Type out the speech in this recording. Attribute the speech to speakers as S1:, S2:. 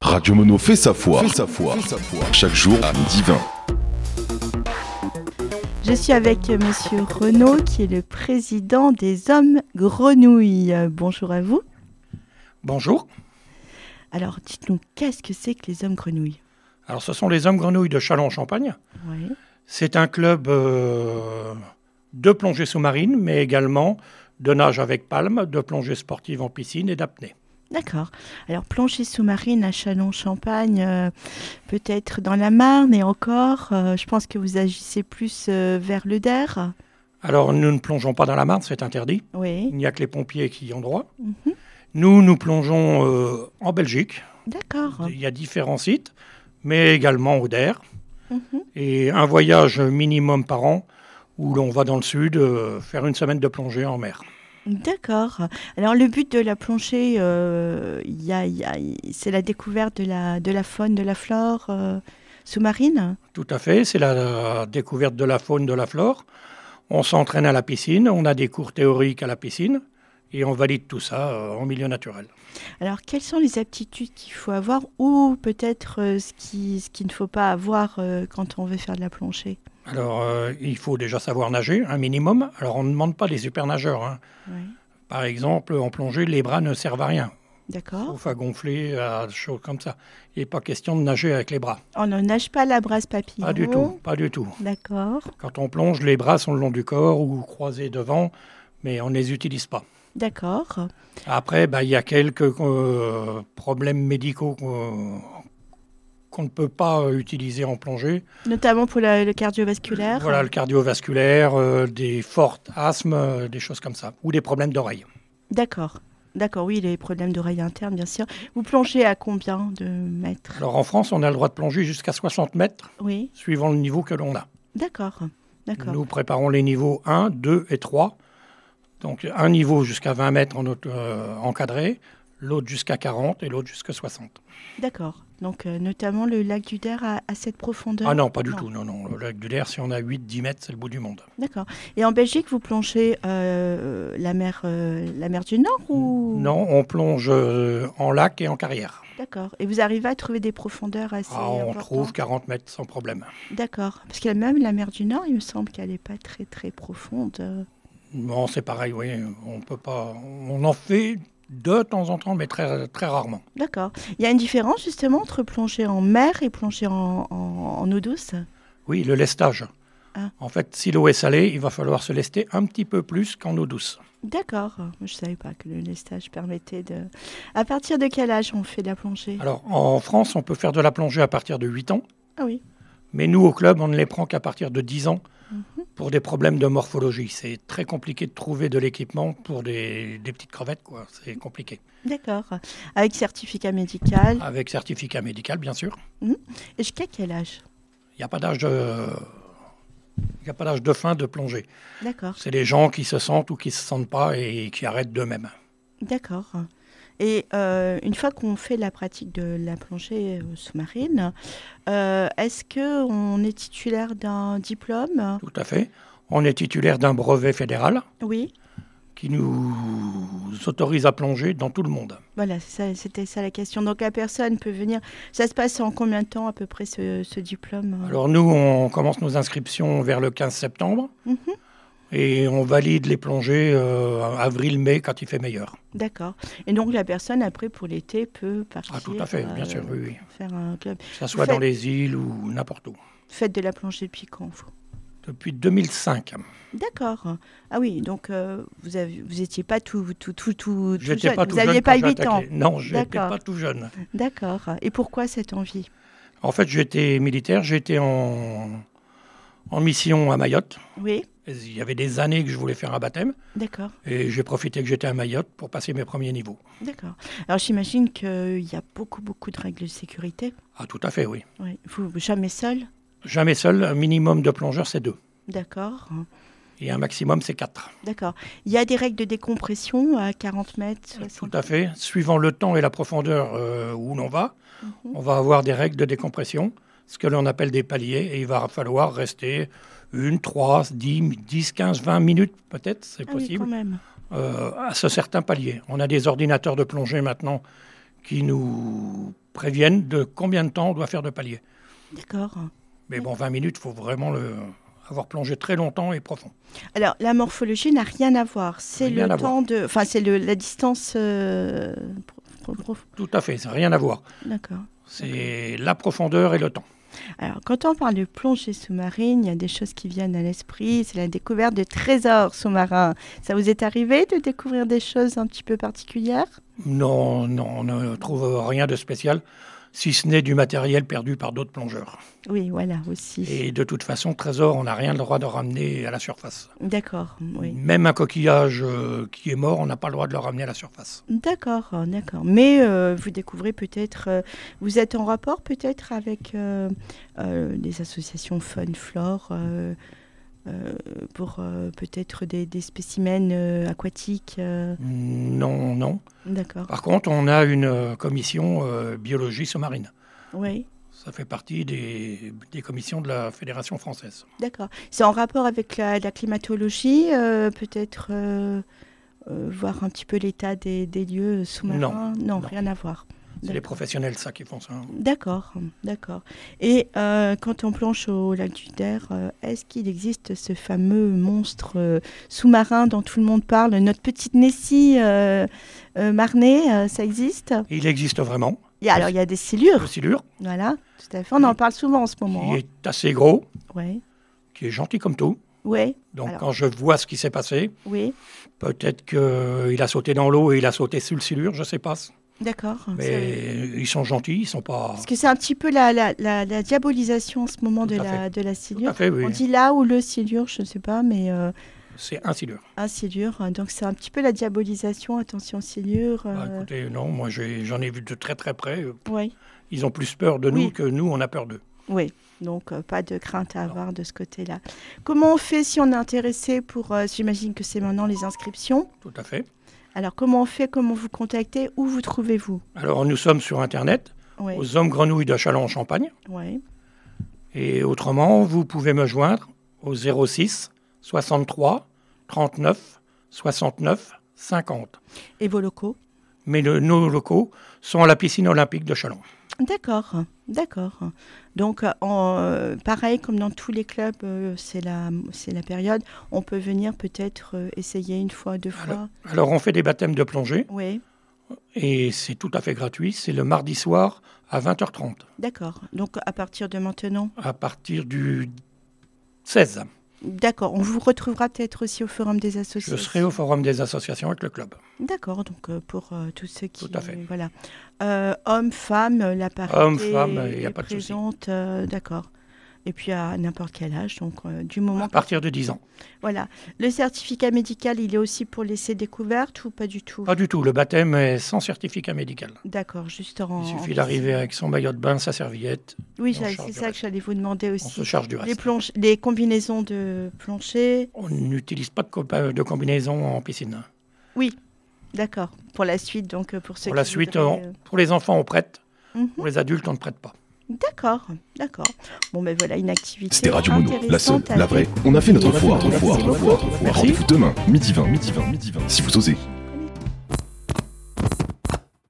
S1: Radio Mono fait sa foi. Chaque jour à midi 20.
S2: Je suis avec Monsieur Renaud, qui est le président des Hommes Grenouilles. Bonjour à vous.
S3: Bonjour.
S2: Alors, dites-nous, qu'est-ce que c'est que les Hommes Grenouilles ?
S3: Alors, ce sont les Hommes Grenouilles de Châlons-en-Champagne.
S2: Oui.
S3: C'est un club de plongée sous-marine, mais également de nage avec palme, de plongée sportive en piscine et d'apnée.
S2: D'accord. Alors, plongée sous-marine à Châlons-Champagne, peut-être dans la Marne et encore, je pense que vous agissez plus vers le Der.
S3: Alors, nous ne plongeons pas dans la Marne, c'est interdit.
S2: Oui.
S3: Il n'y a que les pompiers qui y ont droit.
S2: Mhm.
S3: Nous plongeons en Belgique.
S2: D'accord.
S3: Il y a différents sites, mais également au Der.
S2: Mhm.
S3: Et un voyage minimum par an où l'on va dans le sud faire une semaine de plongée en mer.
S2: D'accord. Alors, le but de la plongée, c'est la découverte de la faune, de la flore sous-marine ?
S3: Tout à fait, c'est la découverte de la faune, de la flore. On s'entraîne à la piscine, on a des cours théoriques à la piscine et on valide tout ça en milieu naturel.
S2: Alors, quelles sont les aptitudes qu'il faut avoir ou peut-être ce qu'il ne faut pas avoir quand on veut faire de la plongée ?
S3: Alors, il faut déjà savoir nager, un minimum. Alors, on ne demande pas des super nageurs. Hein.
S2: Oui.
S3: Par exemple, en plongée, les bras ne servent à rien.
S2: D'accord.
S3: Sauf à gonfler, à des choses comme ça. Il n'est pas question de nager avec les bras.
S2: On ne nage pas à la brasse papillon.
S3: Pas du tout.
S2: D'accord.
S3: Quand on plonge, les bras sont le long du corps ou croisés devant, mais on ne les utilise pas.
S2: D'accord.
S3: Après, il y a quelques problèmes médicaux qu'on ne peut pas utiliser en plongée.
S2: Notamment pour le cardiovasculaire.
S3: Voilà, le cardiovasculaire, des fortes asthmes, des choses comme ça, ou des problèmes d'oreille.
S2: D'accord. D'accord, oui, les problèmes d'oreille interne, bien sûr. Vous plongez à combien de mètres ?
S3: Alors en France, on a le droit de plonger jusqu'à 60 mètres,
S2: Oui.
S3: suivant le niveau que l'on a.
S2: D'accord. D'accord.
S3: Nous préparons les niveaux 1, 2 et 3. Donc un niveau jusqu'à 20 mètres encadré, l'autre jusqu'à 40 et l'autre jusqu'à 60.
S2: D'accord. Donc, notamment, le lac du Der à cette profondeur ?
S3: Ah non, pas du tout. Non. Le lac du Der, si on a 8-10 mètres, c'est le bout du monde.
S2: D'accord. Et en Belgique, vous plongez la mer du Nord ou...
S3: Non, on plonge en lac et en carrière.
S2: D'accord. Et vous arrivez à trouver des profondeurs assez
S3: on
S2: importantes ?
S3: trouve 40 mètres sans problème.
S2: D'accord. Parce que même la mer du Nord, il me semble qu'elle n'est pas très, très profonde.
S3: Non, c'est pareil, oui. On peut pas. On en fait de temps en temps, mais très, très rarement.
S2: D'accord. Il y a une différence justement entre plonger en mer et plonger en eau douce ?
S3: Oui, le lestage.
S2: Ah.
S3: En fait, si l'eau est salée, il va falloir se lester un petit peu plus qu'en eau douce.
S2: D'accord. Je ne savais pas que le lestage permettait de... À partir de quel âge on fait de la plongée ?
S3: Alors, en France, on peut faire de la plongée à partir de 8 ans.
S2: Ah oui.
S3: Mais nous, au club, on ne les prend qu'à partir de 10 ans pour des problèmes de morphologie. C'est très compliqué de trouver de l'équipement pour des petites crevettes, quoi. C'est compliqué.
S2: D'accord. Avec certificat médical ?
S3: Avec certificat médical, bien sûr.
S2: Et jusqu'à quel âge ?
S3: Il n'y a pas d'âge de fin de plongée.
S2: D'accord.
S3: C'est les gens qui se sentent ou qui ne se sentent pas et qui arrêtent d'eux-mêmes.
S2: D'accord. Et une fois qu'on fait la pratique de la plongée sous-marine, est-ce qu'on est titulaire d'un diplôme ?
S3: Tout à fait. On est titulaire d'un brevet fédéral
S2: Oui.
S3: qui nous autorise à plonger dans tout le monde.
S2: Voilà, c'était ça la question. Donc la personne peut venir... Ça se passe en combien de temps à peu près ce diplôme ?
S3: Alors nous, on commence nos inscriptions vers le 15 septembre et on valide les plongées avril-mai quand il fait meilleur.
S2: D'accord. Et donc la personne après pour l'été peut partir...
S3: Ah tout à fait, bien sûr, oui.
S2: Faire un club.
S3: Que ça soit dans les îles ou n'importe où.
S2: Faites de la plongée depuis quand vous ?
S3: Depuis 2005.
S2: D'accord. Ah oui, donc vous étiez pas tout
S3: J'étais
S2: jeune.
S3: pas tout
S2: Vous n'aviez
S3: jeune
S2: pas
S3: quand
S2: 8 ans.
S3: j'attaquais. Non, je n'étais
S2: D'accord.
S3: pas tout jeune.
S2: D'accord. Et pourquoi cette envie ?
S3: En fait, j'étais militaire, j'étais en mission à Mayotte.
S2: Oui.
S3: Il y avait des années que je voulais faire un baptême.
S2: D'accord.
S3: Et j'ai profité que j'étais à Mayotte pour passer mes premiers niveaux.
S2: D'accord. Alors j'imagine qu'il y a beaucoup de règles de sécurité.
S3: Ah tout à fait, oui.
S2: Oui. Vous jamais seul ?
S3: Jamais seul, un minimum de plongeurs, c'est 2.
S2: D'accord.
S3: Et un maximum, c'est 4.
S2: D'accord. Il y a des règles de décompression à 40 mètres 60...
S3: Tout à fait. Suivant le temps et la profondeur où l'on va, on va avoir des règles de décompression, ce que l'on appelle des paliers, et il va falloir rester 1, 3, 10, 15, 20 minutes peut-être, c'est possible,
S2: oui, quand même.
S3: À ce certain palier. On a des ordinateurs de plongée maintenant qui nous préviennent de combien de temps on doit faire de paliers.
S2: D'accord.
S3: Mais bon, 20 minutes, il faut vraiment avoir plongé très longtemps et profond.
S2: Alors, la morphologie n'a rien à voir. C'est
S3: Rien
S2: le
S3: à
S2: temps de... Enfin, c'est la distance...
S3: Tout à fait, ça n'a rien à voir.
S2: D'accord.
S3: C'est la profondeur et le temps.
S2: Alors, quand on parle de plongée sous-marine, il y a des choses qui viennent à l'esprit. C'est la découverte de trésors sous-marins. Ça vous est arrivé de découvrir des choses un petit peu particulières ?
S3: Non, on ne trouve rien de spécial, si ce n'est du matériel perdu par d'autres plongeurs.
S2: Oui, voilà, aussi.
S3: Et de toute façon, trésor, on n'a rien le droit de ramener à la surface.
S2: D'accord, oui.
S3: Même un coquillage qui est mort, on n'a pas le droit de le ramener à la surface.
S2: D'accord. Mais vous découvrez peut-être... vous êtes en rapport peut-être avec des associations Faune Flore pour peut-être des spécimens aquatiques
S3: Non.
S2: D'accord.
S3: Par contre, on a une commission biologie sous-marine.
S2: Oui.
S3: Ça fait partie des commissions de la Fédération française.
S2: D'accord. C'est en rapport avec la climatologie, peut-être voir un petit peu l'état des lieux sous-marins ? Non, rien à voir.
S3: C'est les professionnels, ça, qui font ça.
S2: D'accord. Et quand on plonge au lac du Der, est-ce qu'il existe ce fameux monstre sous-marin dont tout le monde parle, notre petite Nessie marnée, ça existe ?
S3: Il existe vraiment.
S2: Alors, il y a des silures.
S3: Le silure.
S2: Voilà, tout à fait. On en parle souvent en ce moment.
S3: Qui est assez gros,
S2: Oui.
S3: qui est gentil comme tout.
S2: Oui.
S3: Donc,
S2: Alors,
S3: quand je vois ce qui s'est passé,
S2: oui.
S3: peut-être qu'il a sauté dans l'eau et il a sauté sur le silure, je ne sais pas.
S2: D'accord.
S3: Mais ils sont gentils, ils ne sont pas...
S2: Parce que c'est un petit peu la diabolisation en ce moment
S3: Tout
S2: de
S3: à
S2: la silure.
S3: Tout à fait, oui.
S2: On dit là ou le silure, je ne sais pas, mais
S3: C'est un silure.
S2: un silure. Donc c'est un petit peu la diabolisation. Attention silure.
S3: Écoutez, non, moi j'en ai vu de très très près.
S2: Oui.
S3: Ils ont plus peur de nous que nous, on a peur d'eux.
S2: Oui. Donc pas de crainte à avoir de ce côté-là. Comment on fait si on est intéressé pour... j'imagine que c'est maintenant les inscriptions.
S3: Tout à fait.
S2: Alors comment on fait, comment vous contactez, où vous trouvez-vous ?
S3: Alors nous sommes sur Internet,
S2: Oui.
S3: aux Hommes Grenouilles de Châlons-en-Champagne.
S2: Oui.
S3: Et autrement, vous pouvez me joindre au 06 63 39 69 50.
S2: Et vos locaux ?
S3: Mais nos locaux sont à la piscine olympique de Châlons.
S2: D'accord. Donc, pareil, comme dans tous les clubs, c'est la période. On peut venir peut-être essayer une fois, deux fois.
S3: Alors, on fait des baptêmes de plongée.
S2: Oui.
S3: Et c'est tout à fait gratuit. C'est le mardi soir à 20h30.
S2: D'accord. Donc, à partir de maintenant ?
S3: À partir du 16.
S2: D'accord. On vous retrouvera peut-être aussi au Forum des associations.
S3: Je serai au Forum des associations avec le club.
S2: D'accord. Donc, pour tous ceux qui...
S3: Tout à fait.
S2: Voilà. Hommes, femmes, la parité
S3: Hommes, femmes, il n'y a
S2: est
S3: pas de souci.
S2: présente. D'accord. Et puis, à n'importe quel âge. Donc, du moment...
S3: À partir de 10 ans.
S2: Voilà. Le certificat médical, il est aussi pour l'essai découverte ou pas du tout ?
S3: Pas du tout. Le baptême est sans certificat médical.
S2: D'accord, juste en...
S3: Il suffit d'arriver avec son maillot de bain, sa serviette.
S2: Oui,
S3: on
S2: c'est
S3: charge du
S2: ça que
S3: reste.
S2: j'allais vous demander
S3: On
S2: aussi.
S3: se charge du reste.
S2: Les combinaisons de plancher.
S3: On n'utilise pas de combinaison en piscine.
S2: Oui, d'accord. Pour la suite, donc pour ceux
S3: Pour la
S2: qui
S3: suite,
S2: voudraient,
S3: pour les enfants, on prête.
S2: Mhm.
S3: Pour les adultes, on ne prête pas.
S2: D'accord. Bon, ben voilà, une activité
S1: C'était Radio Mono, la seule,
S2: intéressante à
S1: la vraie.
S2: découvrir.
S1: On a fait notre
S2: Merci
S1: foi.
S2: beaucoup.
S3: Merci.
S1: Rendez-vous demain, midi 20. Si vous osez.